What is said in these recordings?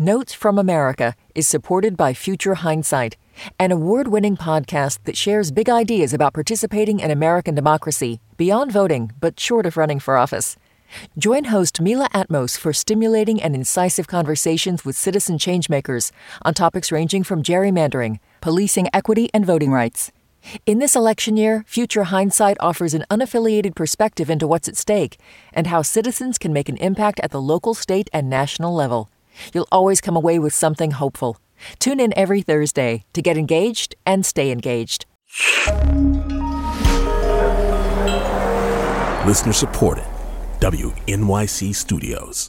Notes from America is supported by Future Hindsight, an award-winning podcast that shares big ideas about participating in American democracy beyond voting, but short of running for office. Join host Mila Atmos for stimulating and incisive conversations with citizen changemakers on topics ranging from gerrymandering, policing equity, and voting rights. In this election year, Future Hindsight offers an unaffiliated perspective into what's at stake and how citizens can make an impact at the local, state, and national level. You'll always come away with something hopeful. Tune in every Thursday to get engaged and stay engaged. Listener supported. WNYC Studios.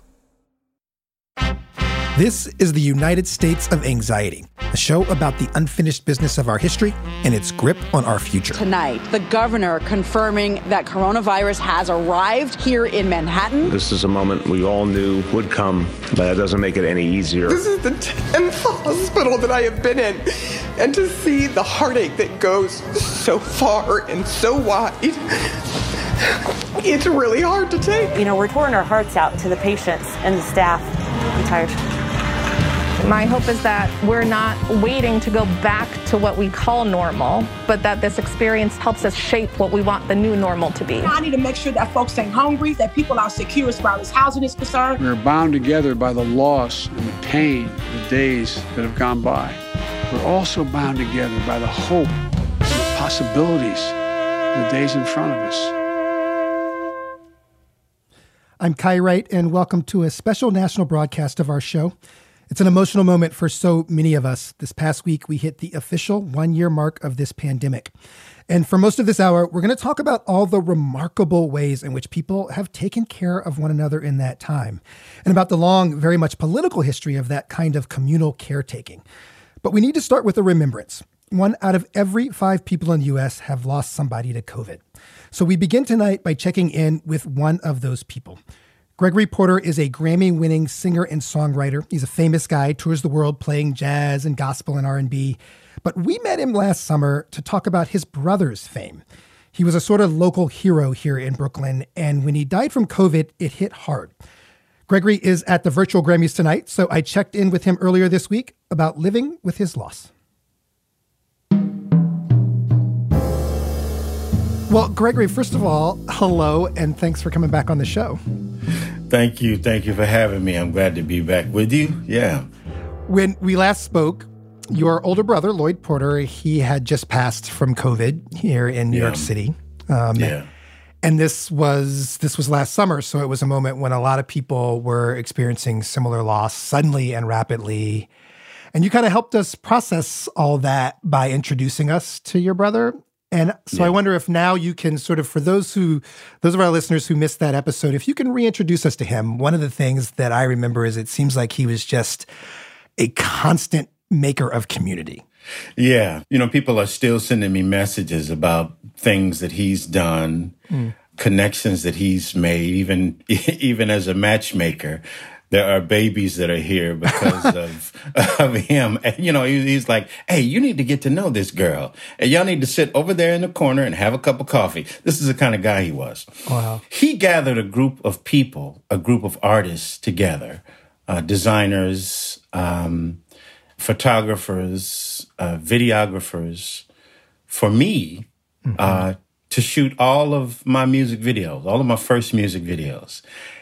This is the United States of Anxiety, a show about the unfinished business of our history and its grip on our future. Tonight, the governor confirming that coronavirus has arrived here in Manhattan. This is a moment we all knew would come, but it doesn't make it any easier. This is the 10th hospital that I have been in, and to see the heartache that goes so far and so wide, it's really hard to take. You know, we're pouring our hearts out to the patients and the staff. I'm tired. My hope is that we're not waiting to go back to what we call normal, but that this experience helps us shape what we want the new normal to be. I need to make sure that folks ain't hungry, that people are secure as far as housing is concerned. We're bound together by the loss and the pain of the days that have gone by. We're also bound together by the hope and the possibilities of the days in front of us. I'm Kai Wright, and welcome to a special national broadcast of our show. It's an emotional moment for so many of us. This past week, we hit the official one-year mark of this pandemic. And for most of this hour, we're going to talk about all the remarkable ways in which people have taken care of one another in that time, and about the long, very much political history of that kind of communal caretaking. But we need to start with a remembrance. 1 out of every 5 people in the U.S. have lost somebody to COVID. So we begin tonight by checking in with one of those people. Gregory Porter is a Grammy-winning singer and songwriter. He's a famous guy, tours the world playing jazz and gospel and R&B. But we met him last summer to talk about his brother's fame. He was a sort of local hero here in Brooklyn, and when he died from COVID, it hit hard. Gregory is at the virtual Grammys tonight, so I checked in with him earlier this week about living with his loss. Well, Gregory, first of all, hello, and thanks for coming back on the show. Thank you. Thank you for having me. I'm glad to be back with you. Yeah. When we last spoke, your older brother, Lloyd Porter, he had just passed from COVID here in New York City. And this was last summer, so it was a moment when a lot of people were experiencing similar loss suddenly and rapidly. And you kind of helped us process all that by introducing us to your brother. And so I wonder if now you can sort of, for those of our listeners who missed that episode, if you can reintroduce us to him. One of the things that I remember is it seems like he was just a constant maker of community. Yeah. You know, people are still sending me messages about things that he's done, connections that he's made, even as a matchmaker. There are babies that are here because of him. And, you know, he's like, hey, you need to get to know this girl. And y'all need to sit over there in the corner and have a cup of coffee. This is the kind of guy he was. Wow. He gathered a group of people, a group of artists together, designers, photographers, videographers, for me to shoot all of my music videos, all of my first music videos.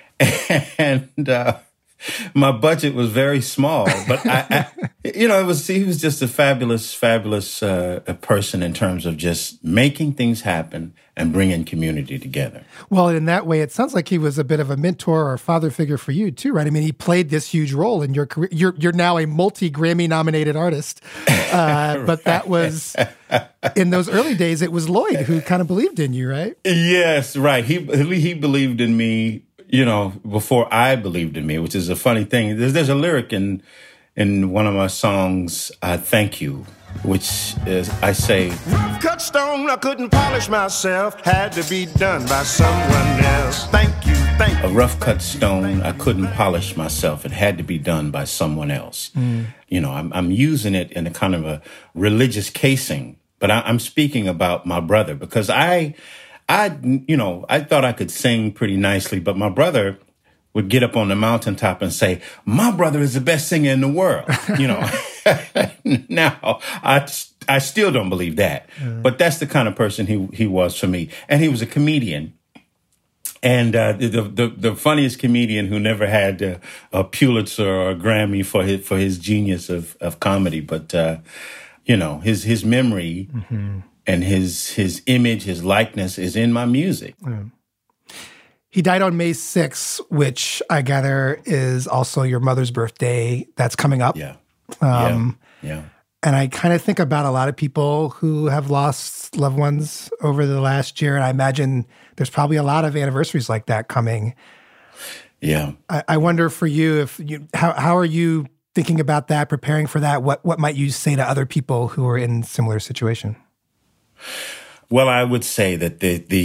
And my budget was very small, but he was just a fabulous person in terms of just making things happen and bringing community together. Well, in that way, it sounds like he was a bit of a mentor or father figure for you too, right? I mean, he played this huge role in your career. You're now a multi-Grammy nominated artist, but that was in those early days. It was Lloyd who kind of believed in you, right? Yes, right. He believed in me, you know, before I believed in me, which is a funny thing. There's a lyric in one of my songs, Thank You, which is, I say, rough cut stone, I couldn't polish myself, had to be done by someone else. Thank you, thank you. A rough cut stone, I couldn't polish myself, it had to be done by someone else. You know, I'm using it in a kind of a religious casing, but I'm speaking about my brother because I thought I could sing pretty nicely, but my brother would get up on the mountaintop and say, my brother is the best singer in the world. You know, now I still don't believe that, but that's the kind of person he was for me. And he was a comedian. And the funniest comedian who never had a Pulitzer or a Grammy for his genius of comedy. But, you know, his memory and his image, his likeness is in my music. Yeah. He died on May 6th, which I gather is also your mother's birthday. That's coming up. Yeah. Yeah. And I kind of think about a lot of people who have lost loved ones over the last year. And I imagine there's probably a lot of anniversaries like that coming. Yeah. I wonder for you, how are you thinking about that, preparing for that? What might you say to other people who are in similar situation? Well, I would say that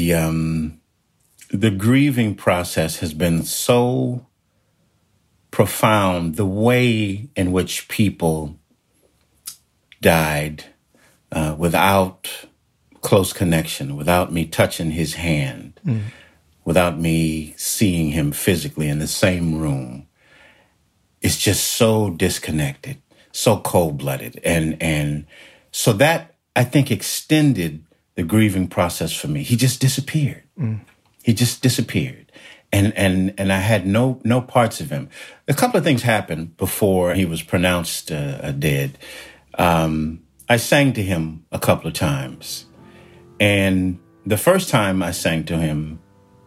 the grieving process has been so profound. The way in which people died without close connection, without me touching his hand, without me seeing him physically in the same room, it's just so disconnected, so cold-blooded. And so that, I think, extended the grieving process for me. He just disappeared. He just disappeared. And I had no parts of him. A couple of things happened before he was pronounced dead. I sang to him a couple of times. And the first time I sang to him,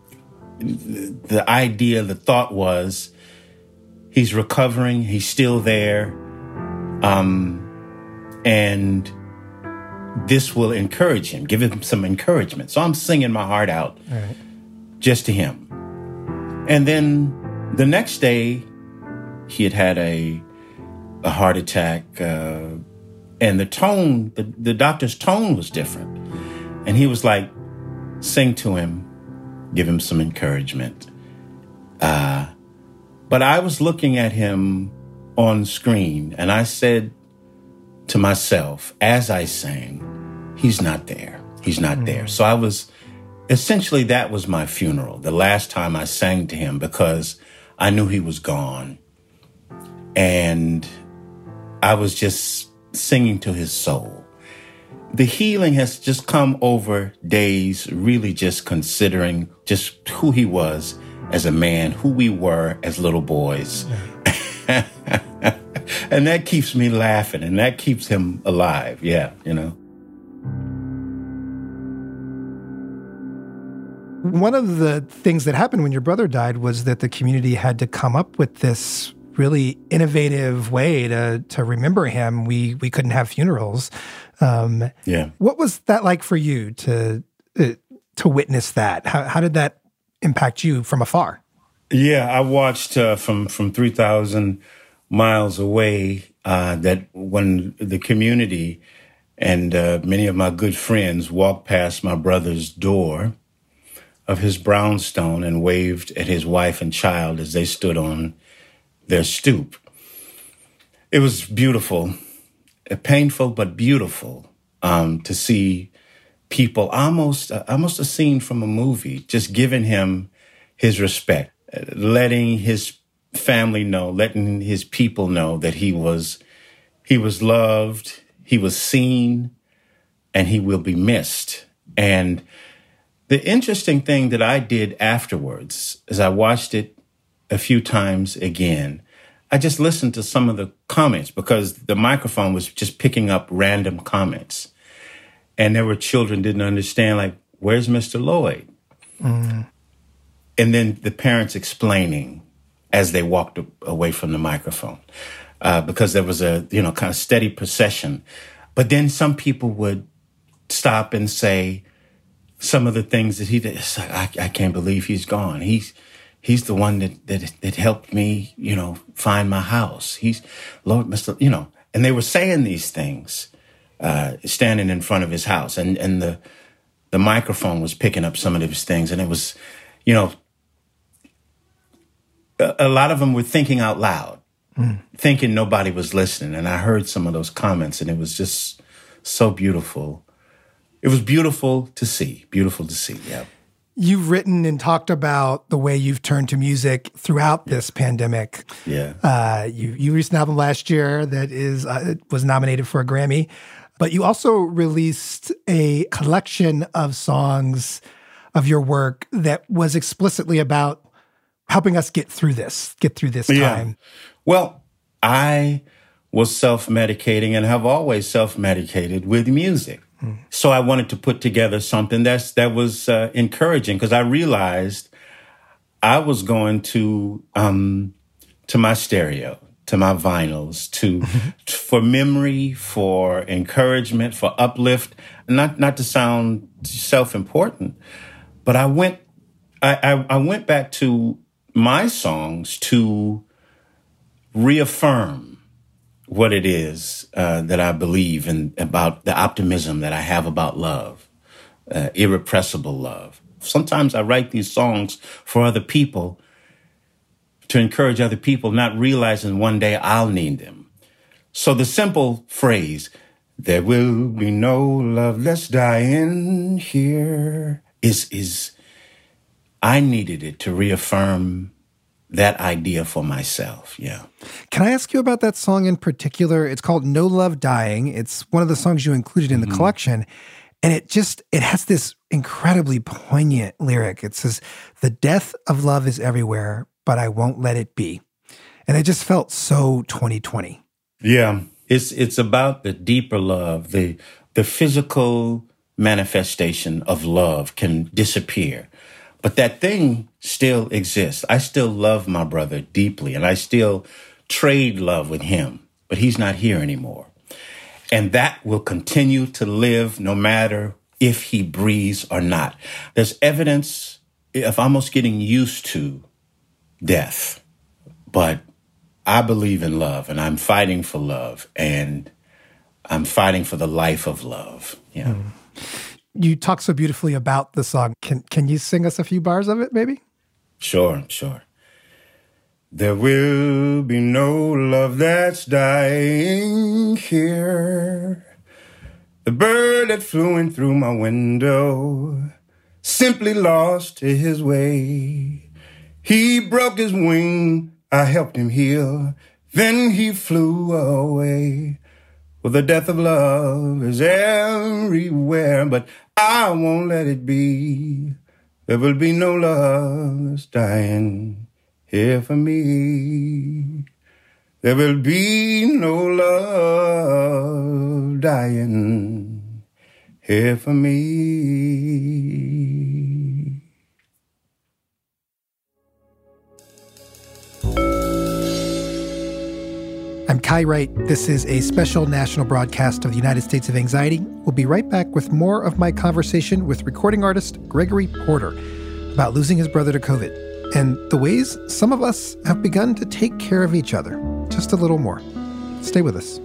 the thought was, he's recovering, he's still there, and this will encourage him, give him some encouragement. So I'm singing my heart out just to him. And then the next day, he had a heart attack, and the tone, the doctor's tone was different. And he was like, sing to him, give him some encouragement. But I was looking at him on screen, and I said to myself, as I sang, he's not there. He's not there. So I was, essentially, that was my funeral, the last time I sang to him, because I knew he was gone. And I was just singing to his soul. The healing has just come over days, really just considering just who he was as a man, who we were as little boys. And that keeps me laughing, and that keeps him alive. Yeah, you know. One of the things that happened when your brother died was that the community had to come up with this really innovative way to remember him. We couldn't have funerals. What was that like for you to witness that? How did that impact you from afar? Yeah, I watched from 3,000 miles away that when the community and many of my good friends walked past my brother's door of his brownstone and waved at his wife and child as they stood on their stoop. It was beautiful, painful, but beautiful to see people, almost a scene from a movie, just giving him his respect, letting his family know, letting his people know that he was loved, he was seen, and he will be missed. And the interesting thing that I did afterwards is I watched it a few times again. I just listened to some of the comments because the microphone was just picking up random comments. And there were children didn't understand, like, where's Mr. Lloyd? And then the parents explaining as they walked away from the microphone, because there was a, kind of steady procession. But then some people would stop and say some of the things that he did. It's like, I can't believe he's gone. He's the one that helped me, find my house. He's Lord, Mr., and they were saying these things, standing in front of his house, and the microphone was picking up some of those things, and it was, a lot of them were thinking out loud, thinking nobody was listening. And I heard some of those comments, and it was just so beautiful. It was beautiful to see. Yeah. You've written and talked about the way you've turned to music throughout this pandemic. Yeah. You released an album last year that was nominated for a Grammy, but you also released a collection of songs of your work that was explicitly about helping us get through this time. Well, I was self-medicating and have always self-medicated with music. So I wanted to put together something that was encouraging, because I realized I was going to my stereo, to my vinyls, for memory, for encouragement, for uplift. Not to sound self-important, but I went back to my songs to reaffirm what it is that I believe in, about the optimism that I have about love, irrepressible love. Sometimes I write these songs for other people, to encourage other people, not realizing one day I'll need them. So the simple phrase, "There will be no love that's dying here," is I needed it to reaffirm that idea for myself. Yeah. Can I ask you about that song in particular? It's called No Love Dying. It's one of the songs you included in the collection. And it has this incredibly poignant lyric. It says, "The death of love is everywhere, but I won't let it be." And it just felt so 2020. Yeah. It's about the deeper love. The physical manifestation of love can disappear, but that thing still exists. I still love my brother deeply, and I still trade love with him, but he's not here anymore. And that will continue to live no matter if he breathes or not. There's evidence of almost getting used to death, but I believe in love, and I'm fighting for love, and I'm fighting for the life of love. Yeah. You talk so beautifully about the song. Can you sing us a few bars of it, maybe? Sure. There will be no love that's dying here. The bird that flew in through my window simply lost his way. He broke his wing, I helped him heal, then he flew away. Well, the death of love is everywhere, but I won't let it be. There will be no love that's dying here for me. There will be no love dying here for me. I'm Kai Wright. This is a special national broadcast of the United States of Anxiety. We'll be right back with more of my conversation with recording artist Gregory Porter about losing his brother to COVID and the ways some of us have begun to take care of each other just a little more. Stay with us.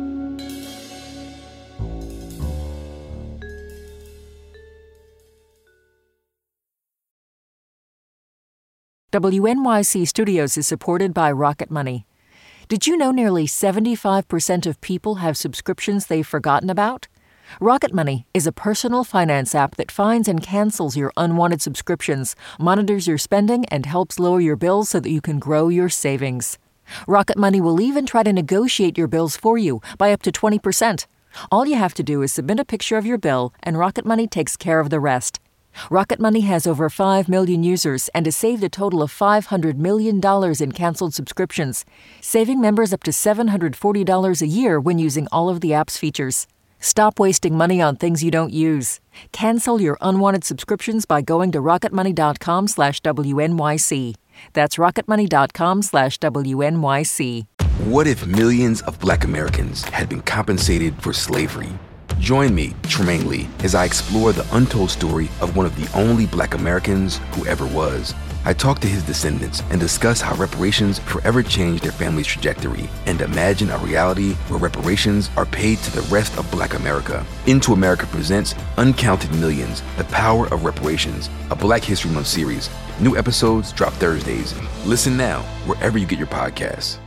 WNYC Studios is supported by Rocket Money. Did you know nearly 75% of people have subscriptions they've forgotten about? Rocket Money is a personal finance app that finds and cancels your unwanted subscriptions, monitors your spending, and helps lower your bills so that you can grow your savings. Rocket Money will even try to negotiate your bills for you by up to 20%. All you have to do is submit a picture of your bill, and Rocket Money takes care of the rest. Rocket Money has over 5 million users and has saved a total of $500 million in canceled subscriptions, saving members up to $740 a year when using all of the app's features. Stop wasting money on things you don't use. Cancel your unwanted subscriptions by going to rocketmoney.com/WNYC. That's rocketmoney.com/WNYC. What if millions of Black Americans had been compensated for slavery? Join me, Tremaine Lee, as I explore the untold story of one of the only Black Americans who ever was. I talk to his descendants and discuss how reparations forever changed their family's trajectory and imagine a reality where reparations are paid to the rest of Black America. Into America presents Uncounted Millions, The Power of Reparations, a Black History Month series. New episodes drop Thursdays. Listen now, wherever you get your podcasts.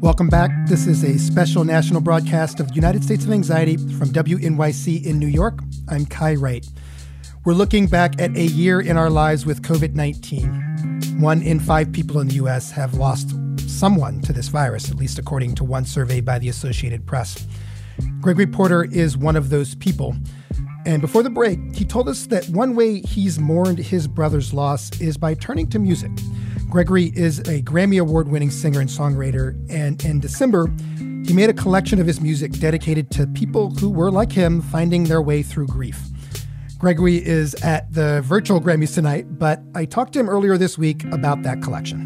Welcome back. This is a special national broadcast of the United States of Anxiety from WNYC in New York. I'm Kai Wright. We're looking back at a year in our lives with COVID-19. 1 in 5 people in the U.S. have lost someone to this virus, at least according to one survey by the Associated Press. Gregory Porter is one of those people. And before the break, he told us that one way he's mourned his brother's loss is by turning to music. Gregory is a Grammy Award-winning singer and songwriter, and in December, he made a collection of his music dedicated to people who were, like him, finding their way through grief. Gregory is at the virtual Grammys tonight, but I talked to him earlier this week about that collection.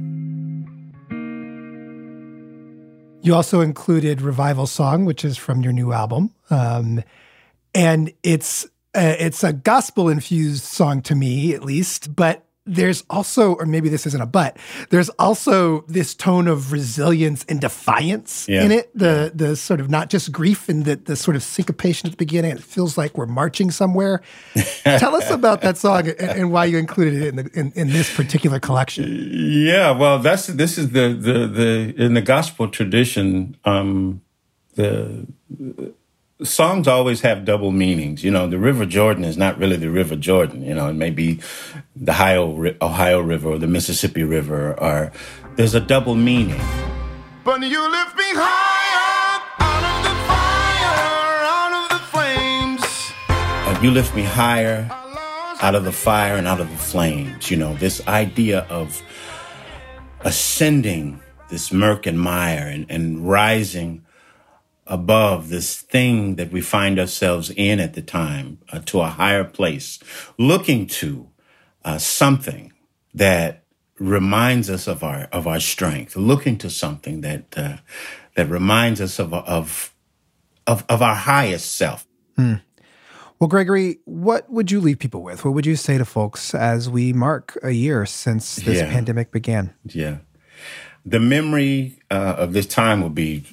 You also included Revival Song, which is from your new album, and it's a gospel-infused song to me, at least, but there's also, or maybe this isn't a but, there's also this tone of resilience and defiance in it. The sort of not just grief and the sort of syncopation at the beginning. It feels like we're marching somewhere. Tell us about that song and why you included it in this particular collection. Yeah, well, this is the in the gospel tradition, the songs always have double meanings. You know, the River Jordan is not really the River Jordan. You know, it may be the Ohio River or the Mississippi River, or there's a double meaning. But you lift me higher out of the fire, out of the flames. You lift me higher out of the fire and out of the flames. You know, this idea of ascending this murk and mire and rising above this thing that we find ourselves in at the time, to a higher place, looking to something that reminds us of our strength, looking to something that reminds us of our highest self. Well, Gregory, what would you leave people with? What would you say to folks as we mark a year since this pandemic began? Yeah, the memory of this time will be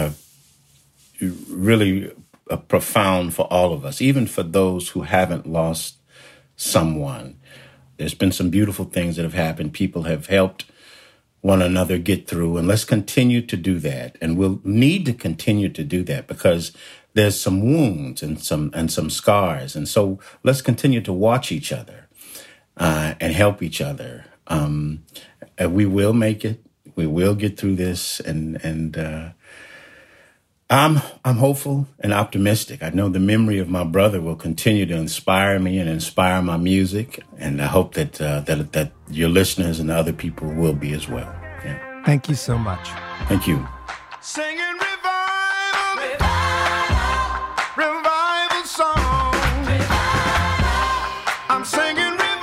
really profound for all of us, even for those who haven't lost someone. There's been some beautiful things that have happened. People have helped one another get through, and let's continue to do that. And we'll need to continue to do that because there's some wounds and some scars. And so let's continue to watch each other and help each other. And we will make it. We will get through this, and I'm hopeful and optimistic. I know the memory of my brother will continue to inspire me and inspire my music, and I hope that your listeners and other people will be as well. Yeah. Thank you so much. Thank you. Singing revival song. I'm singing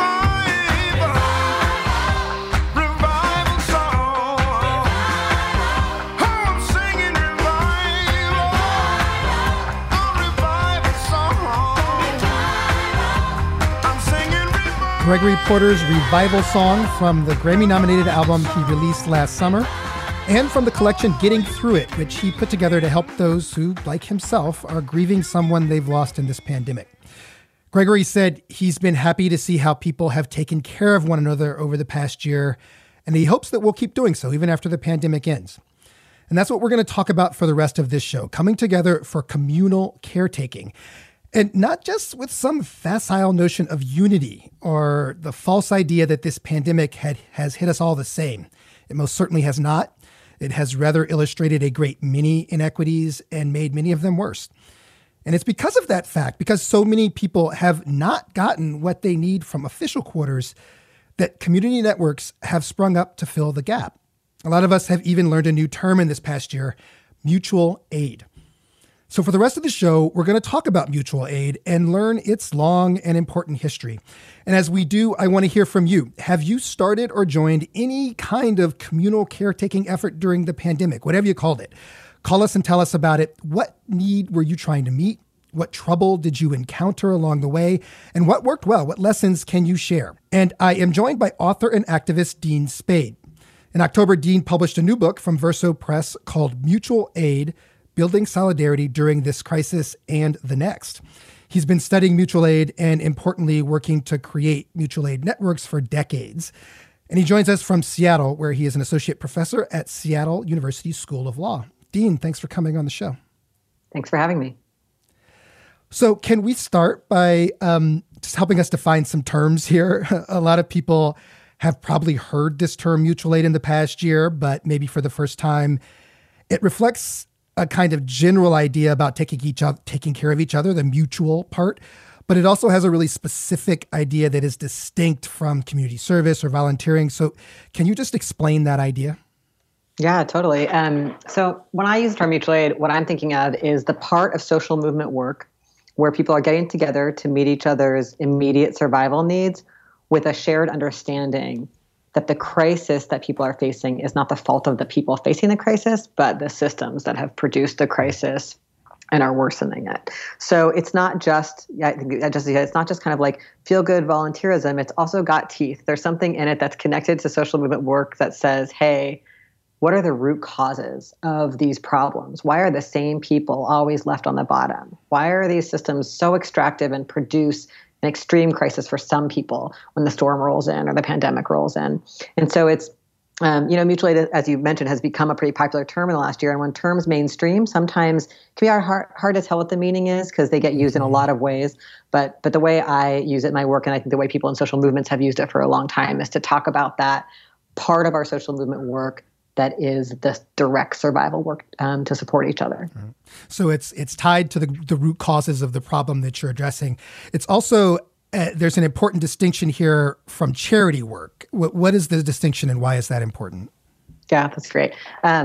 Gregory Porter's Revival Song from the Grammy-nominated album he released last summer, and from the collection Getting Through It, which he put together to help those who, like himself, are grieving someone they've lost in this pandemic. Gregory said he's been happy to see how people have taken care of one another over the past year, and he hopes that we'll keep doing so even after the pandemic ends. And that's what we're going to talk about for the rest of this show, coming together for communal caretaking. And not just with some facile notion of unity or the false idea that this pandemic has hit us all the same. It most certainly has not. It has rather illustrated a great many inequities and made many of them worse. And it's because of that fact, because so many people have not gotten what they need from official quarters, that community networks have sprung up to fill the gap. A lot of us have even learned a new term in this past year, mutual aid. So for the rest of the show, we're going to talk about mutual aid and learn its long and important history. And as we do, I want to hear from you. Have you started or joined any kind of communal caretaking effort during the pandemic, whatever you called it? Call us and tell us about it. What need were you trying to meet? What trouble did you encounter along the way? And what worked well? What lessons can you share? And I am joined by author and activist Dean Spade. In October, Dean published a new book from Verso Press called Mutual Aid: Building Solidarity During This Crisis and the Next. He's been studying mutual aid and, importantly, working to create mutual aid networks for decades. And he joins us from Seattle, where he is an associate professor at Seattle University School of Law. Dean, thanks for coming on the show. Thanks for having me. So can we start by just helping us define some terms here? A lot of people have probably heard this term mutual aid in the past year, but maybe for the first time. It reflects a kind of general idea about taking care of each other, the mutual part, but it also has a really specific idea that is distinct from community service or volunteering. So can you just explain that idea? Yeah, totally. So when I use the term mutual aid, what I'm thinking of is the part of social movement work where people are getting together to meet each other's immediate survival needs with a shared understanding that the crisis that people are facing is not the fault of the people facing the crisis, but the systems that have produced the crisis and are worsening it. So it's not just, it's not just kind of like feel-good volunteerism. It's also got teeth. There's something in it that's connected to social movement work that says, hey, what are the root causes of these problems? Why are the same people always left on the bottom? Why are these systems so extractive and produce an extreme crisis for some people when the storm rolls in or the pandemic rolls in? And so it's, mutual aid, as you mentioned, has become a pretty popular term in the last year. And when terms mainstream, sometimes it can be hard to tell what the meaning is because they get used in a lot of ways. But the way I use it in my work, and I think the way people in social movements have used it for a long time, is to talk about that part of our social movement work that is the direct survival work to support each other. So it's tied to the root causes of the problem that you're addressing. It's also, there's an important distinction here from charity work. What is the distinction and why is that important? Yeah, that's great.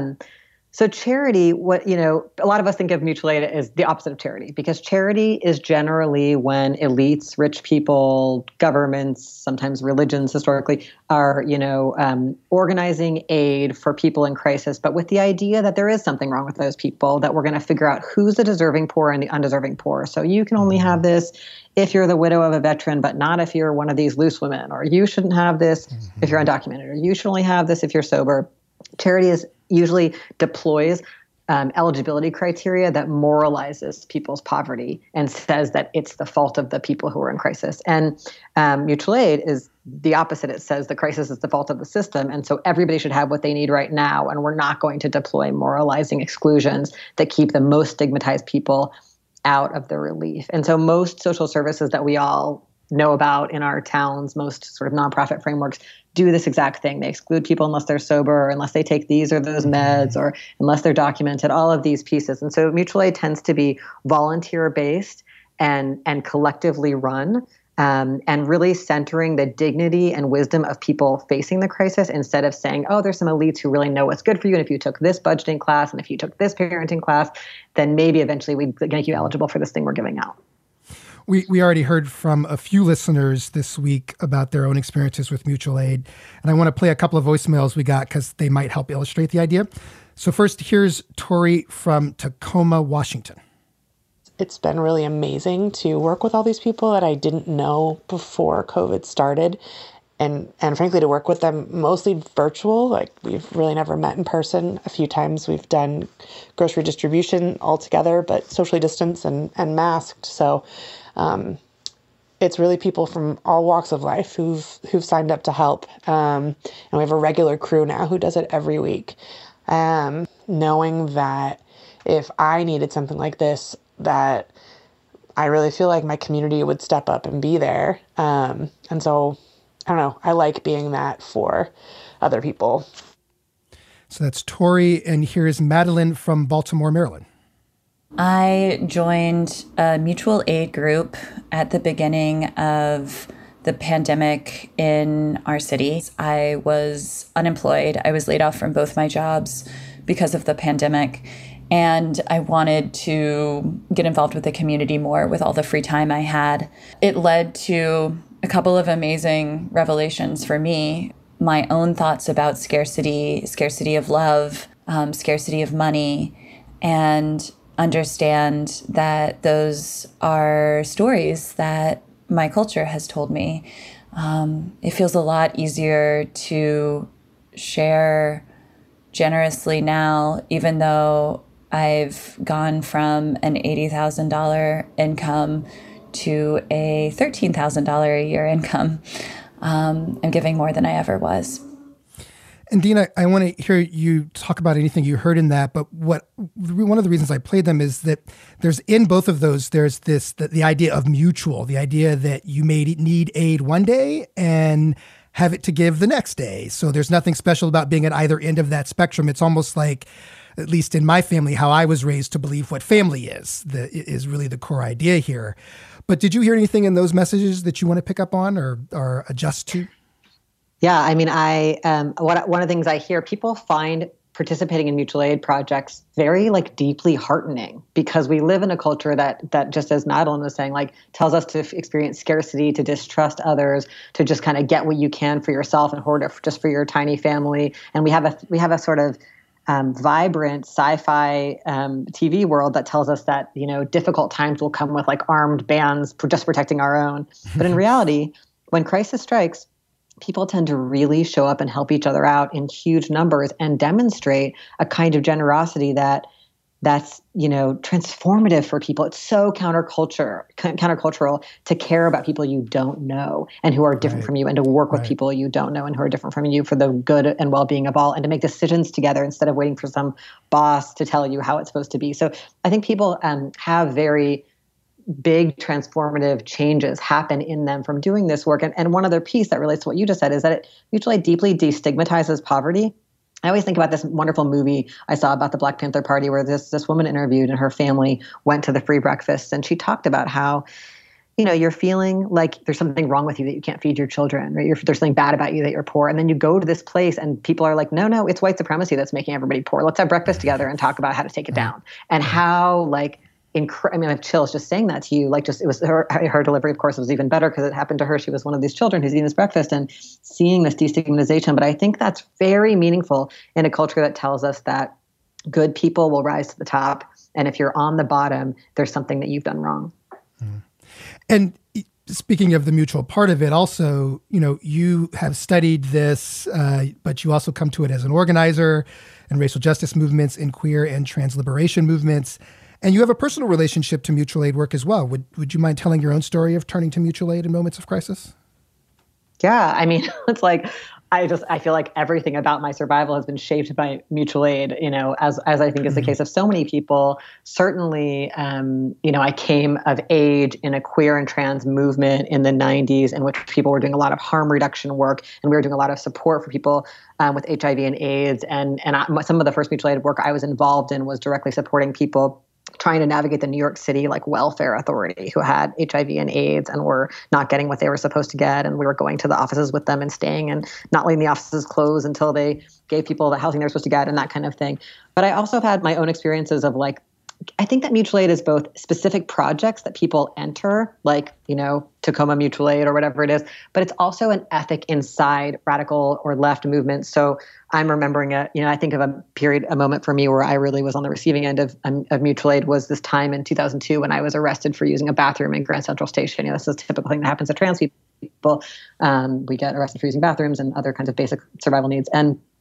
So charity, a lot of us think of mutual aid as the opposite of charity, because charity is generally when elites, rich people, governments, sometimes religions historically are, organizing aid for people in crisis, but with the idea that there is something wrong with those people, that we're going to figure out who's the deserving poor and the undeserving poor. So you can only have this if you're the widow of a veteran, but not if you're one of these loose women, or you shouldn't have this if you're undocumented, or you should only have this if you're sober. Charity usually deploys eligibility criteria that moralizes people's poverty and says that it's the fault of the people who are in crisis. And mutual aid is the opposite. It says the crisis is the fault of the system, and so everybody should have what they need right now, and we're not going to deploy moralizing exclusions that keep the most stigmatized people out of the relief. And so most social services that we all know about in our towns, most sort of nonprofit frameworks, do this exact thing. They exclude people unless they're sober, or unless they take these or those meds, or unless they're documented, all of these pieces. And so mutual aid tends to be volunteer-based and collectively run, and really centering the dignity and wisdom of people facing the crisis, instead of saying, oh, there's some elites who really know what's good for you, and if you took this budgeting class, and if you took this parenting class, then maybe eventually we'd make you eligible for this thing we're giving out. We already heard from a few listeners this week about their own experiences with mutual aid. And I want to play a couple of voicemails we got because they might help illustrate the idea. So first, here's Tori from Tacoma, Washington. It's been really amazing to work with all these people that I didn't know before COVID started. And frankly, to work with them mostly virtual. Like, we've really never met in person. A few times we've done grocery distribution all together, but socially distanced and masked. So it's really people from all walks of life who've signed up to help. And we have a regular crew now who does it every week. Knowing that if I needed something like this, that I really feel like my community would step up and be there. And so, I don't know, I like being that for other people. So that's Tori, and here is Madeline from Baltimore, Maryland. I joined a mutual aid group at the beginning of the pandemic in our city. I was unemployed. I was laid off from both my jobs because of the pandemic. And I wanted to get involved with the community more with all the free time I had. It led to a couple of amazing revelations for me. My own thoughts about scarcity of love, scarcity of money, and understand that those are stories that my culture has told me. It feels a lot easier to share generously now, even though I've gone from an $80,000 income to a $13,000 a year income. I'm giving more than I ever was. And Dean, I want to hear you talk about anything you heard in that, but one of the reasons I played them is that there's in both of those, there's the idea of mutual, the idea that you may need aid one day and have it to give the next day. So there's nothing special about being at either end of that spectrum. It's almost like, at least in my family, how I was raised to believe what family is really the core idea here. But did you hear anything in those messages that you want to pick up on or adjust to? Yeah, I mean, one of the things I hear, people find participating in mutual aid projects very deeply heartening, because we live in a culture that just as Madeline was saying, tells us to experience scarcity, to distrust others, to just kind of get what you can for yourself and hoard it just for your tiny family. And we have a sort of vibrant sci-fi TV world that tells us that difficult times will come with armed bands for just protecting our own. But in reality, when crisis strikes, people tend to really show up and help each other out in huge numbers and demonstrate a kind of generosity that's transformative for people. It's so countercultural to care about people you don't know and who are different from you, and to work with people you don't know and who are different from you for the good and well-being of all, and to make decisions together instead of waiting for some boss to tell you how it's supposed to be. So I think people have very big transformative changes happen in them from doing this work. And one other piece that relates to what you just said is that it mutually deeply destigmatizes poverty. I always think about this wonderful movie I saw about the Black Panther Party, where this woman interviewed and her family went to the free breakfast, and she talked about how, you're feeling like there's something wrong with you, that you can't feed your children, or there's something bad about you, that you're poor. And then you go to this place and people are like, no, it's white supremacy that's making everybody poor. Let's have breakfast together and talk about how to take it down. And how I have chills just saying that to you. It was her delivery, of course, was even better because it happened to her. She was one of these children who's eating this breakfast and seeing this destigmatization. But I think that's very meaningful in a culture that tells us that good people will rise to the top. And if you're on the bottom, there's something that you've done wrong. And speaking of the mutual part of it, also, you have studied this, but you also come to it as an organizer in racial justice movements, in queer and trans liberation movements. And you have a personal relationship to mutual aid work as well. Would you mind telling your own story of turning to mutual aid in moments of crisis? Yeah, I mean, it's I feel like everything about my survival has been shaped by mutual aid, as I think is the case of so many people. Certainly, I came of age in a queer and trans movement in the 90s, in which people were doing a lot of harm reduction work, and we were doing a lot of support for people with HIV and AIDS. And some of the first mutual aid work I was involved in was directly supporting people trying to navigate the New York City welfare authority who had HIV and AIDS and were not getting what they were supposed to get. And we were going to the offices with them and staying and not letting the offices close until they gave people the housing they were supposed to get and that kind of thing. But I also have had my own experiences of I think that mutual aid is both specific projects that people enter, Tacoma Mutual Aid or whatever it is, but it's also an ethic inside radical or left movements. So I'm remembering I think of a moment for me where I really was on the receiving end of mutual aid was this time in 2002 when I was arrested for using a bathroom in Grand Central Station. This is a typical thing that happens to trans people. We get arrested for using bathrooms and other kinds of basic survival needs.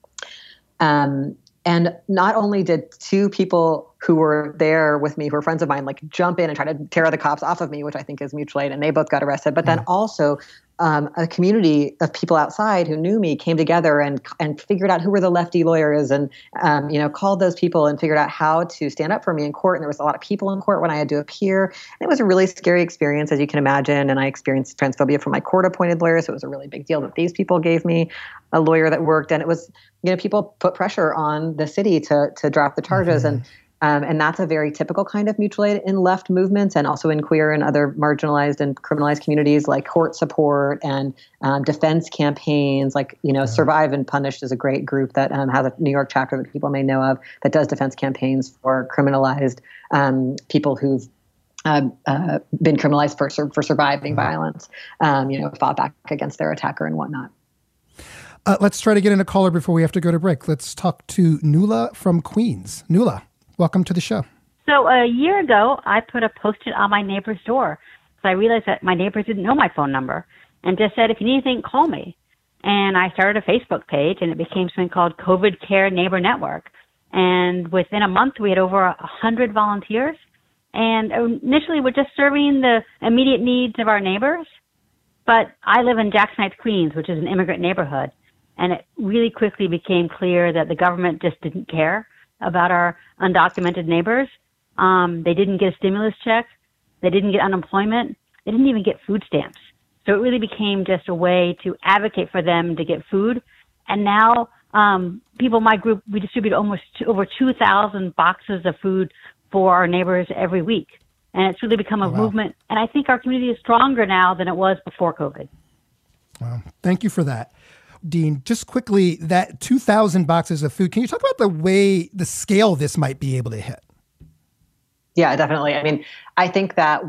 And not only did two people who were there with me, who were friends of mine, jump in and try to tear the cops off of me, which I think is mutual aid, and they both got arrested. But then also a community of people outside who knew me came together and figured out who were the lefty lawyers and, called those people and figured out how to stand up for me in court. And there was a lot of people in court when I had to appear. And it was a really scary experience, as you can imagine. And I experienced transphobia from my court-appointed lawyer. So it was a really big deal that these people gave me a lawyer that worked. And it was, people put pressure on the city to drop the charges. And that's a very typical kind of mutual aid in left movements and also in queer and other marginalized and criminalized communities, like court support and defense campaigns. Survive and Punished is a great group that has a New York chapter that people may know of that does defense campaigns for criminalized people who've been criminalized for surviving violence, fought back against their attacker and whatnot. Let's try to get in a caller before we have to go to break. Let's talk to Nuala from Queens. Nuala, welcome to the show. So a year ago, I put a Post-it on my neighbor's door because I realized that my neighbors didn't know my phone number and just said, if you need anything, call me. And I started a Facebook page, and it became something called COVID Care Neighbor Network. And within a month, we had over 100 volunteers. And initially, we're just serving the immediate needs of our neighbors. But I live in Jackson Heights, Queens, which is an immigrant neighborhood. And it really quickly became clear that the government just didn't care about our undocumented neighbors. They didn't get a stimulus check. They didn't get unemployment. They didn't even get food stamps. So it really became just a way to advocate for them to get food. And now people in my group, we distribute over 2,000 boxes of food for our neighbors every week. And it's really become a movement. And I think our community is stronger now than it was before COVID. Wow. Thank you for that. Dean, just quickly, that 2,000 boxes of food, can you talk about the scale this might be able to hit? Yeah, definitely. I mean, I think that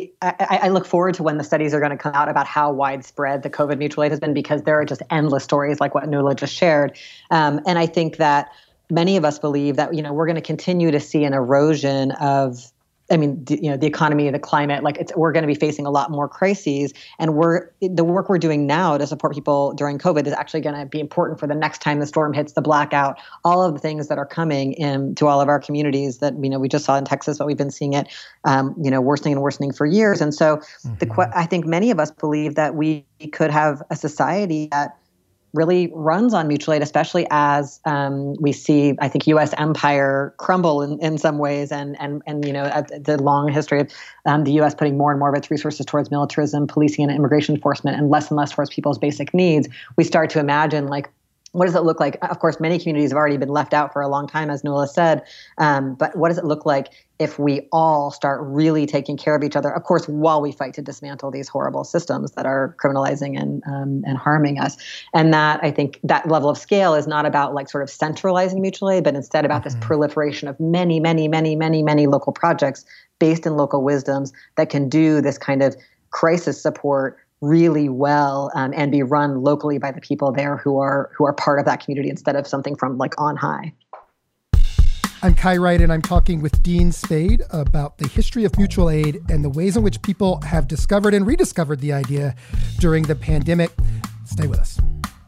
I look forward to when the studies are going to come out about how widespread the COVID mutual aid has been, because there are just endless stories like what Nuala just shared. And I think that many of us believe that, we're going to continue to see an erosion of, the economy, the climate, we're going to be facing a lot more crises. And the work we're doing now to support people during COVID is actually going to be important for the next time the storm hits, the blackout, all of the things that are coming to all of our communities that, we just saw in Texas, but we've been seeing it, worsening and worsening for years. And so I think many of us believe that we could have a society that really runs on mutual aid, especially as we see, I think, U.S. empire crumble in some ways, and the long history of the U.S. putting more and more of its resources towards militarism, policing, and immigration enforcement, and less towards people's basic needs. We start to imagine, what does it look like? Of course, many communities have already been left out for a long time, as Nuala said. But what does it look like if we all start really taking care of each other? Of course, while we fight to dismantle these horrible systems that are criminalizing and harming us. And that, I think, that level of scale is not about sort of centralizing mutual aid, but instead about this proliferation of many, many, many, many, many local projects based in local wisdoms that can do this kind of crisis support really well, and be run locally by the people there who are part of that community instead of something from on high. I'm Kai Wright, and I'm talking with Dean Spade about the history of mutual aid and the ways in which people have discovered and rediscovered the idea during the pandemic. Stay with us.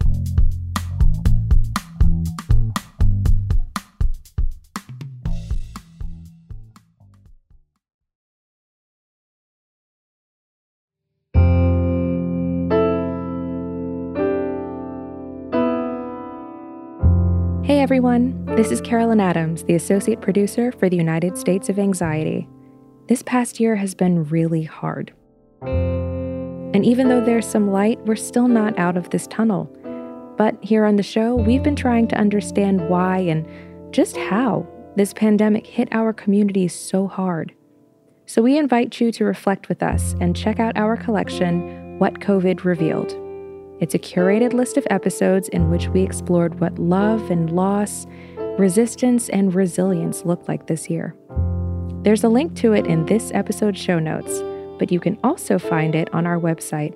Hey everyone, this is Carolyn Adams, the Associate Producer for the United States of Anxiety. This past year has been really hard. And even though there's some light, we're still not out of this tunnel. But here on the show, we've been trying to understand why and just how this pandemic hit our communities so hard. So we invite you to reflect with us and check out our collection, What COVID Revealed. It's a curated list of episodes in which we explored what love and loss, resistance and resilience looked like this year. There's a link to it in this episode's show notes, but you can also find it on our website,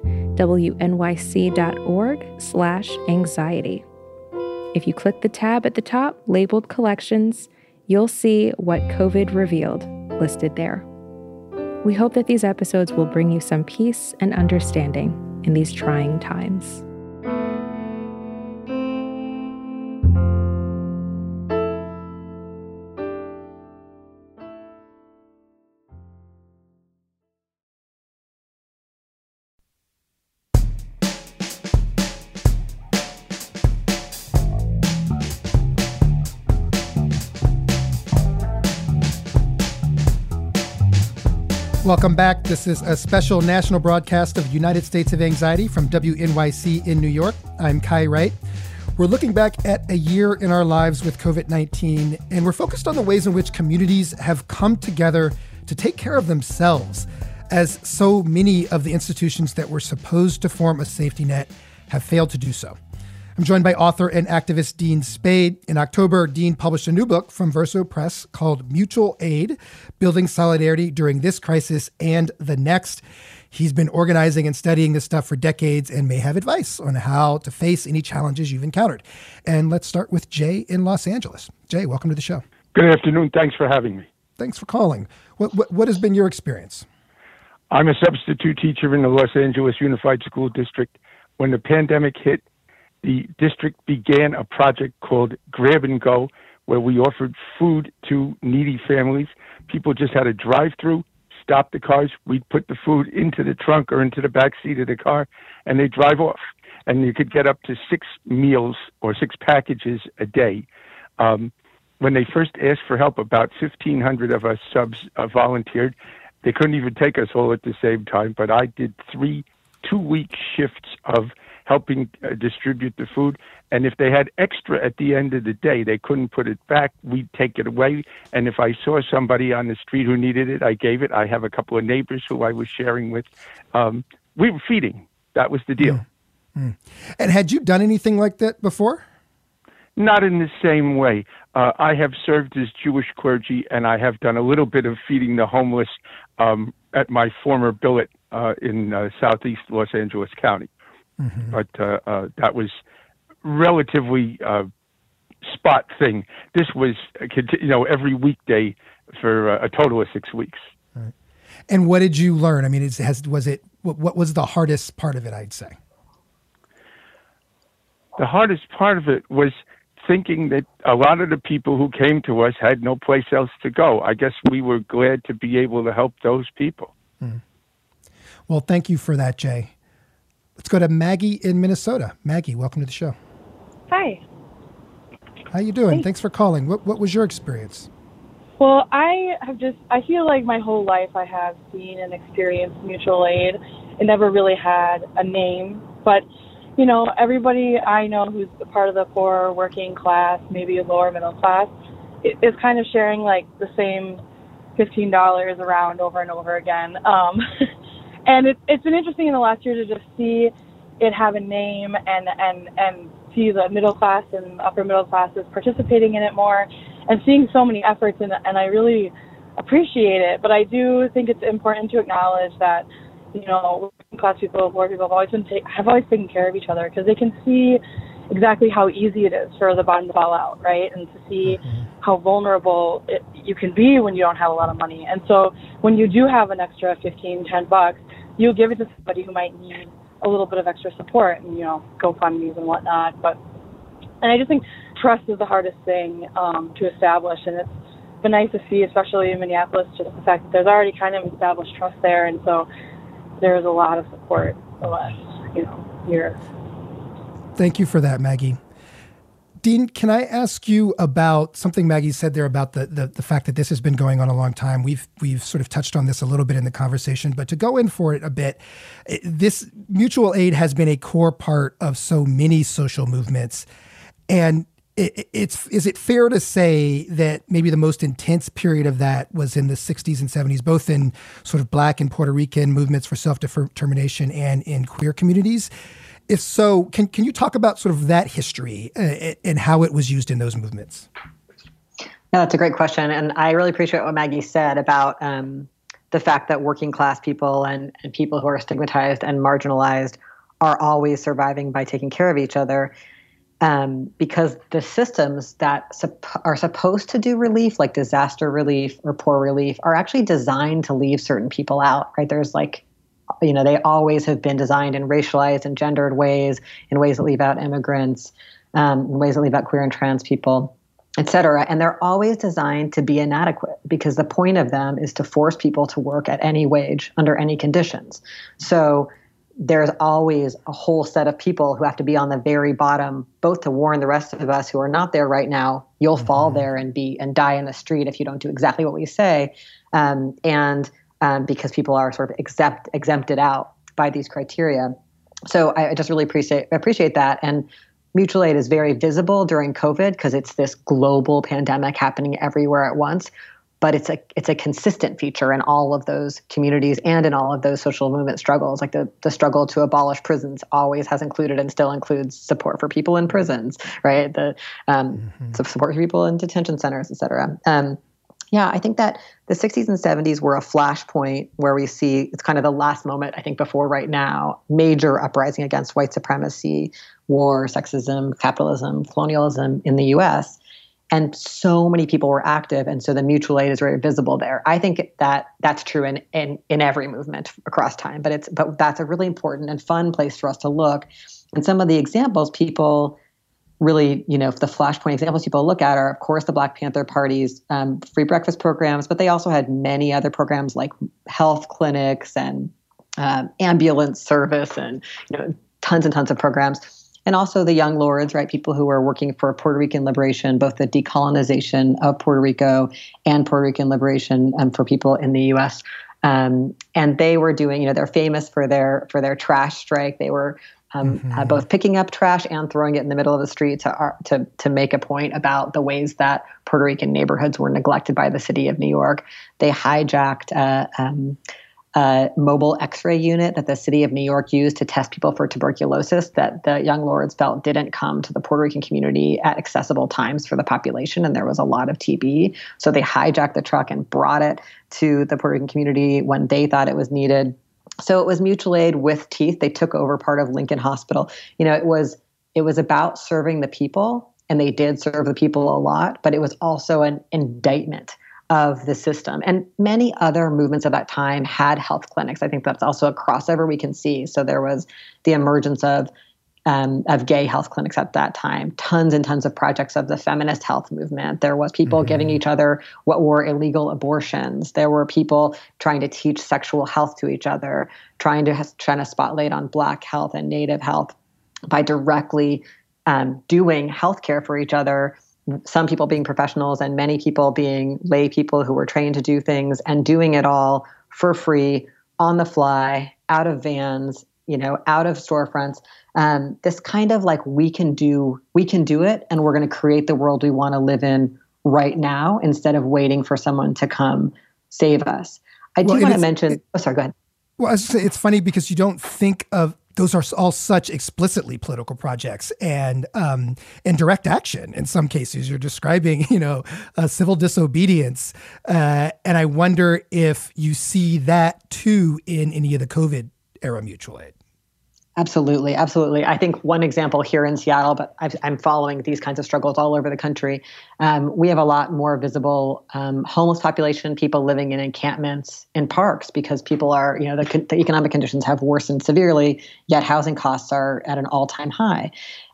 wnyc.org/anxiety. If you click the tab at the top labeled Collections, you'll see What COVID Revealed listed there. We hope that these episodes will bring you some peace and understanding in these trying times. Welcome back. This is a special national broadcast of United States of Anxiety from WNYC in New York. I'm Kai Wright. We're looking back at a year in our lives with COVID-19, and we're focused on the ways in which communities have come together to take care of themselves, as so many of the institutions that were supposed to form a safety net have failed to do so. I'm joined by author and activist Dean Spade. In October, Dean published a new book from Verso Press called Mutual Aid, Building Solidarity During This Crisis and the Next. He's been organizing and studying this stuff for decades and may have advice on how to face any challenges you've encountered. And let's start with Jay in Los Angeles. Jay, welcome to the show. Good afternoon. Thanks for having me. Thanks for calling. What has been your experience? I'm a substitute teacher in the Los Angeles Unified School District. When the pandemic hit, the district began a project called Grab and Go, where we offered food to needy families. People just had to drive through, stop the cars, we'd put the food into the trunk or into the back seat of the car, and they'd drive off. And you could get up to 6 meals or 6 packages a day. When they first asked for help, about 1,500 of us subs volunteered. They couldn't even take us all at the same time, but I did 3 2-week shifts of helping distribute the food. And if they had extra at the end of the day, they couldn't put it back, we'd take it away. And if I saw somebody on the street who needed it, I gave it. I have a couple of neighbors who I was sharing with. We were feeding. That was the deal. Mm. And had you done anything like that before? Not in the same way. I have served as Jewish clergy, and I have done a little bit of feeding the homeless at my former billet in southeast Los Angeles County. Mm-hmm. But that was relatively spot thing. This was, every weekday for a total of 6 weeks. Right. And what did you learn? I mean, what was the hardest part of it, I'd say? The hardest part of it was thinking that a lot of the people who came to us had no place else to go. I guess we were glad to be able to help those people. Mm. Well, thank you for that, Jay. Let's go to Maggie in Minnesota. Maggie, welcome to the show. Hi. How you doing? Thanks for calling. What was your experience? Well, I feel like my whole life I have seen and experienced mutual aid. It never really had a name, but everybody I know who's a part of the poor working class, maybe a lower middle class, is kind of sharing like the same $15 around over and over again. And it's been interesting in the last year to just see it have a name and see the middle class and upper middle classes participating in it more and seeing so many efforts and I really appreciate it. But I do think it's important to acknowledge that working class people, poor people have always taken care of each other because they can see exactly how easy it is for the bottom to fall out, right? And to see how vulnerable you can be when you don't have a lot of money. And so when you do have an extra $15-10, you give it to somebody who might need a little bit of extra support and, GoFundMes and whatnot. And I just think trust is the hardest thing to establish. And it's been nice to see, especially in Minneapolis, just the fact that there's already kind of established trust there. And so there's a lot of support the last, year. Thank you for that, Maggie. Dean, can I ask you about something Maggie said there about the fact that this has been going on a long time? We've sort of touched on this a little bit in the conversation, but to go in for it a bit, this mutual aid has been a core part of so many social movements. And is it fair to say that maybe the most intense period of that was in the 60s and 70s, both in sort of Black and Puerto Rican movements for self-determination and in queer communities? If so, can you talk about sort of that history and how it was used in those movements? Yeah, that's a great question. And I really appreciate what Maggie said about the fact that working class people and people who are stigmatized and marginalized are always surviving by taking care of each other. Because the systems that are supposed to do relief, like disaster relief or poor relief, are actually designed to leave certain people out, right? There's they always have been designed in racialized and gendered ways, in ways that leave out immigrants, in ways that leave out queer and trans people, et cetera. And they're always designed to be inadequate because the point of them is to force people to work at any wage under any conditions. So there's always a whole set of people who have to be on the very bottom, both to warn the rest of us who are not there right now, you'll fall there and die in the street if you don't do exactly what we say. Because people are sort of exempted out by these criteria. So I just really appreciate that. And mutual aid is very visible during COVID because it's this global pandemic happening everywhere at once. But it's a consistent feature in all of those communities and in all of those social movement struggles. Like the struggle to abolish prisons always has included and still includes support for people in prisons, right? The support for people in detention centers, et cetera. Yeah, I think that the 60s and 70s were a flashpoint where we see it's kind of the last moment, I think, before right now, major uprising against white supremacy, war, sexism, capitalism, colonialism in the U.S. And so many people were active. And so the mutual aid is very visible there. I think that that's true in every movement across time. But that's a really important and fun place for us to look. And some of the examples people really, the flashpoint examples people look at are, of course, the Black Panther Party's free breakfast programs, but they also had many other programs like health clinics and ambulance service and, tons and tons of programs. And also the Young Lords, right? People who were working for Puerto Rican liberation, both the decolonization of Puerto Rico and Puerto Rican liberation for people in the U.S. And they were doing, they're famous for their trash strike. They were both picking up trash and throwing it in the middle of the street to make a point about the ways that Puerto Rican neighborhoods were neglected by the city of New York. They hijacked a mobile X-ray unit that the city of New York used to test people for tuberculosis that the Young Lords felt didn't come to the Puerto Rican community at accessible times for the population, and there was a lot of TB. So they hijacked the truck and brought it to the Puerto Rican community when they thought it was needed. So it was mutual aid with teeth. They took over part of Lincoln Hospital. It was about serving the people, and they did serve the people a lot, but it was also an indictment of the system. And many other movements of that time had health clinics. I think that's also a crossover we can see. So there was the emergence of gay health clinics at that time, tons and tons of projects of the feminist health movement. There was people giving each other what were illegal abortions. There were people trying to teach sexual health to each other, trying to spotlight on Black health and Native health by directly doing healthcare for each other. Some people being professionals and many people being lay people who were trained to do things and doing it all for free, on the fly, out of vans, out of storefronts. This kind of like, we can do it, and we're going to create the world we want to live in right now instead of waiting for someone to come save us. I do want to mention, sorry, go ahead. Well, I was going to say, it's funny because you don't think of those are all such explicitly political projects and direct action. In some cases, you're describing, civil disobedience. And I wonder if you see that too in any of the COVID era mutual aid. Absolutely. Absolutely. I think one example here in Seattle, but I'm following these kinds of struggles all over the country. We have a lot more visible homeless population, people living in encampments in parks because people are, the economic conditions have worsened severely, yet housing costs are at an all-time high.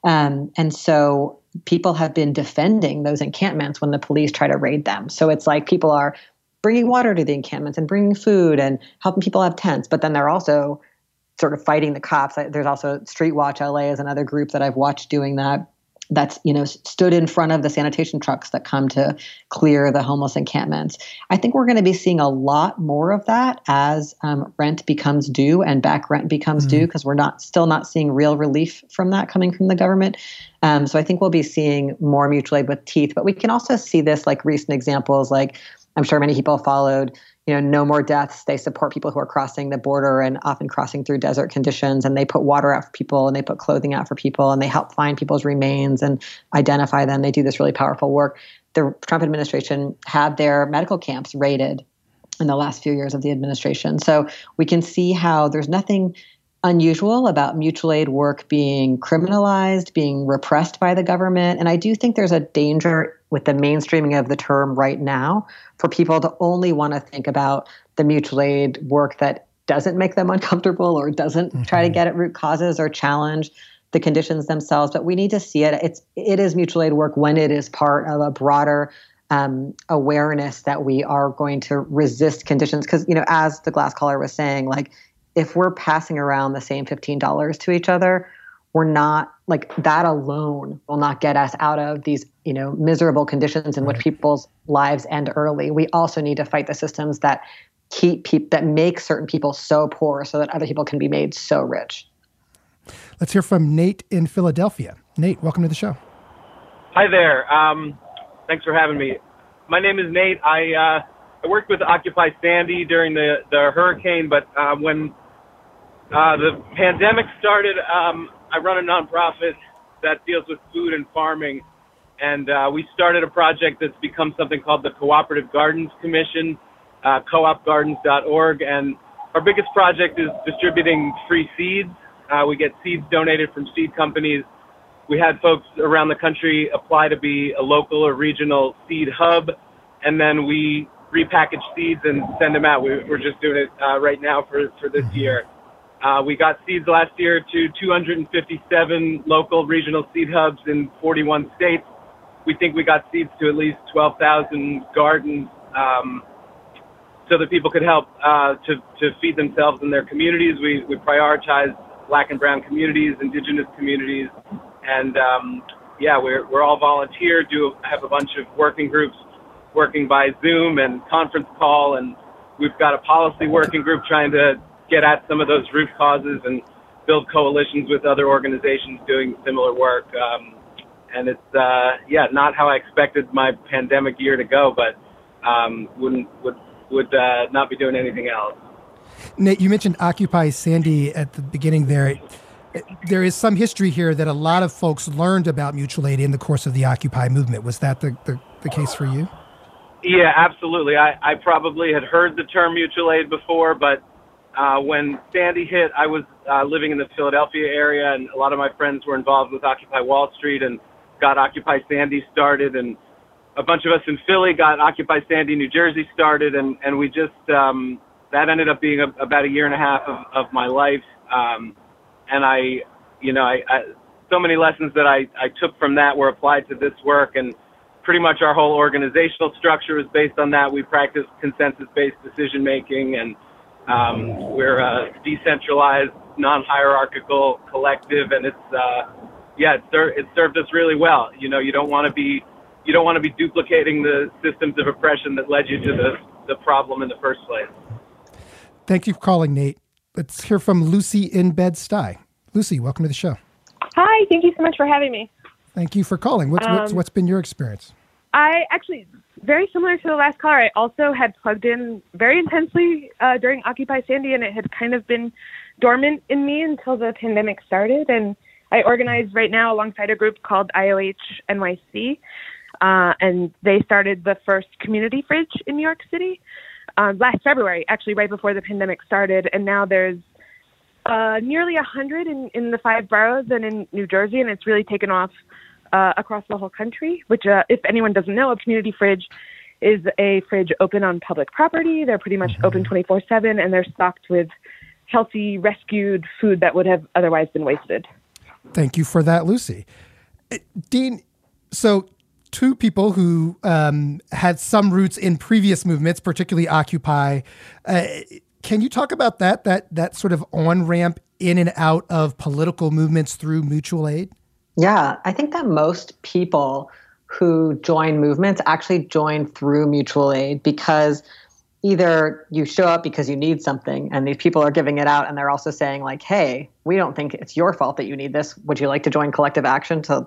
And so people have been defending those encampments when the police try to raid them. So it's like people are bringing water to the encampments and bringing food and helping people have tents, but then they're also sort of fighting the cops. There's also Street Watch LA is another group that I've watched doing that. That's, stood in front of the sanitation trucks that come to clear the homeless encampments. I think we're going to be seeing a lot more of that as rent becomes due and back rent becomes due, because we're still not seeing real relief from that coming from the government. So I think we'll be seeing more mutual aid with teeth, but we can also see this like recent examples, like I'm sure many people followed, No More Deaths. They support people who are crossing the border and often crossing through desert conditions, and they put water out for people and they put clothing out for people and they help find people's remains and identify them. They do this really powerful work. The Trump administration had their medical camps raided in the last few years of the administration. So we can see how there's nothing unusual about mutual aid work being criminalized, being repressed by the government. And I do think there's a danger with the mainstreaming of the term right now for people to only want to think about the mutual aid work that doesn't make them uncomfortable or doesn't try to get at root causes or challenge the conditions themselves. But we need to see it. It is mutual aid work when it is part of a broader awareness that we are going to resist conditions. Because, as the glass caller was saying, like, if we're passing around the same $15 to each other, we're not, like, that alone will not get us out of these, miserable conditions in which people's lives end early. We also need to fight the systems that that make certain people so poor so that other people can be made so rich. Let's hear from Nate in Philadelphia. Nate, welcome to the show. Hi there. Thanks for having me. My name is Nate. I worked with Occupy Sandy during the hurricane, but when the pandemic started, I run a nonprofit that deals with food and farming, and we started a project that's become something called the Cooperative Gardens Commission, coopgardens.org, and our biggest project is distributing free seeds. We get seeds donated from seed companies. We had folks around the country apply to be a local or regional seed hub, and then we repackage seeds and send them out. We're just doing it right now for this year. We got seeds last year to 257 local regional seed hubs in 41 states. We think we got seeds to at least 12,000 gardens so that people could help to feed themselves in their communities. We prioritize Black and brown communities, indigenous communities, and we're all volunteer, have a bunch of working groups working by Zoom and conference call, and we've got a policy working group trying to get at some of those root causes and build coalitions with other organizations doing similar work. And it's, not how I expected my pandemic year to go, but would not be doing anything else. Nate, you mentioned Occupy Sandy at the beginning there. There is some history here that a lot of folks learned about mutual aid in the course of the Occupy movement. Was that the case for you? Yeah, absolutely. I probably had heard the term mutual aid before, but when Sandy hit, I was living in the Philadelphia area, and a lot of my friends were involved with Occupy Wall Street and got Occupy Sandy started, and a bunch of us in Philly got Occupy Sandy New Jersey started, and we just, that ended up being about a year and a half of my life. And I so many lessons that I took from that were applied to this work, and pretty much our whole organizational structure is based on that. We practice consensus-based decision-making, and we're a decentralized, non-hierarchical collective, and it served us really well. You don't want to be duplicating the systems of oppression that led you to the problem in the first place. Thank you for calling, Nate. Let's hear from Lucy in Bed-Stuy. Lucy, welcome to the show. Hi, thank you so much for having me. Thank you for calling. What's been your experience? I actually, very similar to the last caller, I also had plugged in very intensely during Occupy Sandy, and it had kind of been dormant in me until the pandemic started. And I organize right now alongside a group called IOH NYC, and they started the first community fridge in New York City last February, actually right before the pandemic started. And now there's nearly 100 in the 5 boroughs and in New Jersey, and it's really taken off across the whole country, which if anyone doesn't know, a community fridge is a fridge open on public property. They're pretty much open 24/7, and they're stocked with healthy, rescued food that would have otherwise been wasted. Thank you for that, Lucy. Dean, so two people who had some roots in previous movements, particularly Occupy. Can you talk about that sort of on-ramp in and out of political movements through mutual aid? Yeah, I think that most people who join movements actually join through mutual aid, because either you show up because you need something and these people are giving it out, and they're also saying like, hey, we don't think it's your fault that you need this. Would you like to join collective action to,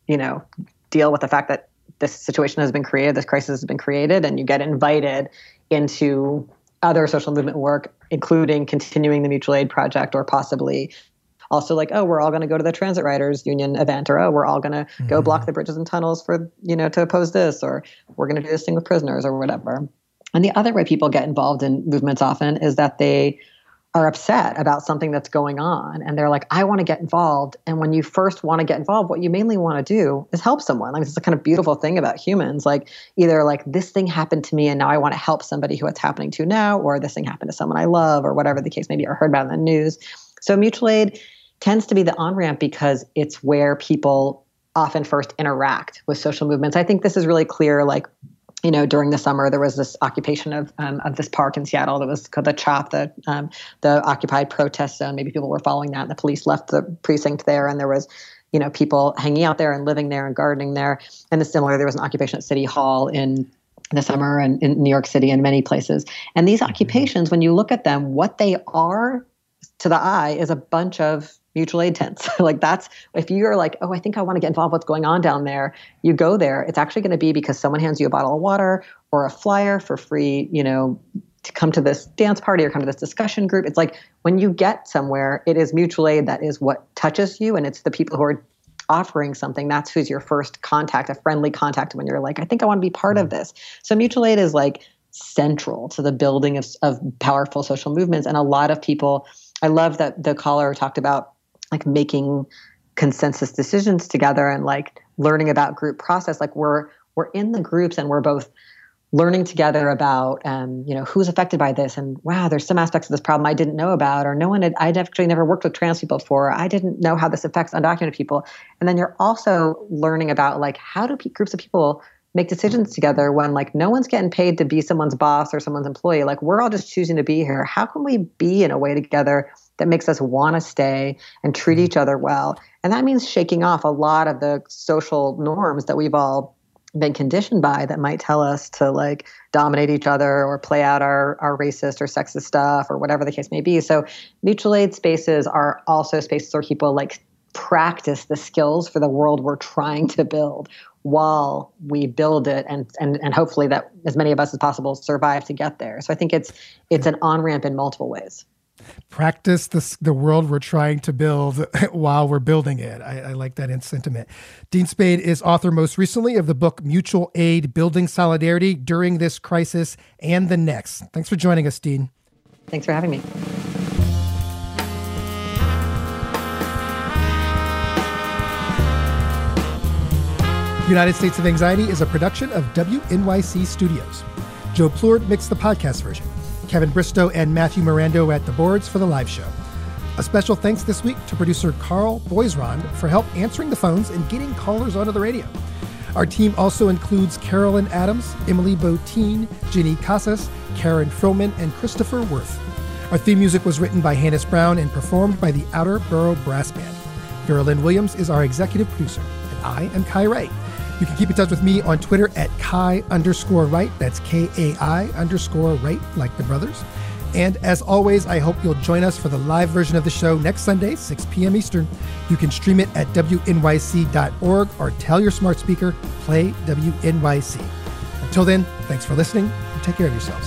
deal with the fact that this situation has been created, this crisis has been created, and you get invited into other social movement work, including continuing the mutual aid project, or possibly also like, oh, we're all going to go to the Transit Riders Union event, or, oh, we're all going to go block the bridges and tunnels for, to oppose this, or we're going to do this thing with prisoners or whatever. And the other way people get involved in movements often is that they are upset about something that's going on, and they're like, I want to get involved. And when you first want to get involved, what you mainly want to do is help someone. Like, this is a kind of beautiful thing about humans. Like, either like, this thing happened to me and now I want to help somebody who it's happening to now, or this thing happened to someone I love, or whatever the case may be, or heard about in the news. So mutual aid tends to be the on-ramp because it's where people often first interact with social movements. I think this is really clear, like, during the summer, there was this occupation of this park in Seattle that was called the CHOP, the Occupied Protest Zone. Maybe people were following that. The police left the precinct there, and there was, people hanging out there and living there and gardening there. And similarly, there was an occupation at City Hall in the summer, and in New York City and many places. And these occupations, when you look at them, what they are to the eye is a bunch of mutual aid tents. Like, that's, if you're like, oh, I think I want to get involved with what's going on down there, you go there. It's actually going to be because someone hands you a bottle of water or a flyer for free, to come to this dance party or come to this discussion group. It's like, when you get somewhere, it is mutual aid that is what touches you, and it's the people who are offering something. That's who's your first contact, a friendly contact, when you're like, I think I want to be part of this. So mutual aid is like central to the building of powerful social movements. And a lot of people, I love that the caller talked about like making consensus decisions together and like learning about group process. Like, we're in the groups, and we're both learning together about, who's affected by this, and wow, there's some aspects of this problem I didn't know about, or I'd actually never worked with trans people before. I didn't know how this affects undocumented people. And then you're also learning about like, how do groups of people make decisions together when like no one's getting paid to be someone's boss or someone's employee? Like, we're all just choosing to be here. How can we be in a way together that makes us want to stay and treat each other well? And that means shaking off a lot of the social norms that we've all been conditioned by that might tell us to like dominate each other or play out our racist or sexist stuff or whatever the case may be. So mutual aid spaces are also spaces where people like practice the skills for the world we're trying to build while we build it, and hopefully that as many of us as possible survive to get there. So I think it's an on-ramp in multiple ways. Practice the world we're trying to build while we're building it. I like that sentiment. Dean Spade is author most recently of the book Mutual Aid, Building Solidarity During This Crisis and the Next. Thanks for joining us, Dean. Thanks for having me. United States of Anxiety is a production of WNYC Studios. Joe Plourde mixed the podcast version. Kevin Bristow and Matthew Mirando at the boards for the live show. A special thanks this week to producer Carl Boisrond for help answering the phones and getting callers onto the radio. Our team also includes Carolyn Adams, Emily Botine, Ginny Casas, Karen Froman, and Christopher Worth. Our theme music was written by Hannes Brown and performed by the Outer Borough Brass Band. Vera Lynn Williams is our executive producer, and I am Kai Wright. You can keep in touch with me on Twitter at Kai_Wright. That's KAI_Wright, like the brothers. And as always, I hope you'll join us for the live version of the show next Sunday, 6 p.m. Eastern. You can stream it at WNYC.org or tell your smart speaker, play WNYC. Until then, thanks for listening and take care of yourselves.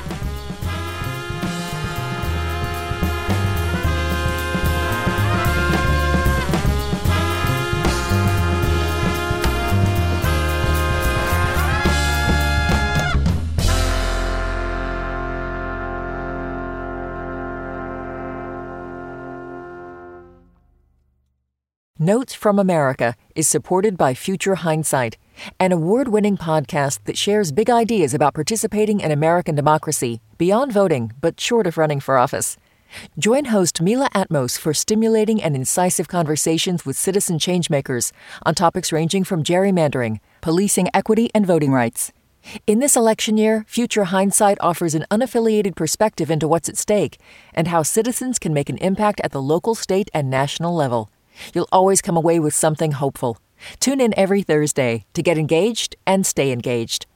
Notes from America is supported by Future Hindsight, an award-winning podcast that shares big ideas about participating in American democracy beyond voting, but short of running for office. Join host Mila Atmos for stimulating and incisive conversations with citizen changemakers on topics ranging from gerrymandering, policing equity, and voting rights. In this election year, Future Hindsight offers an unaffiliated perspective into what's at stake and how citizens can make an impact at the local, state, and national level. You'll always come away with something hopeful. Tune in every Thursday to get engaged and stay engaged.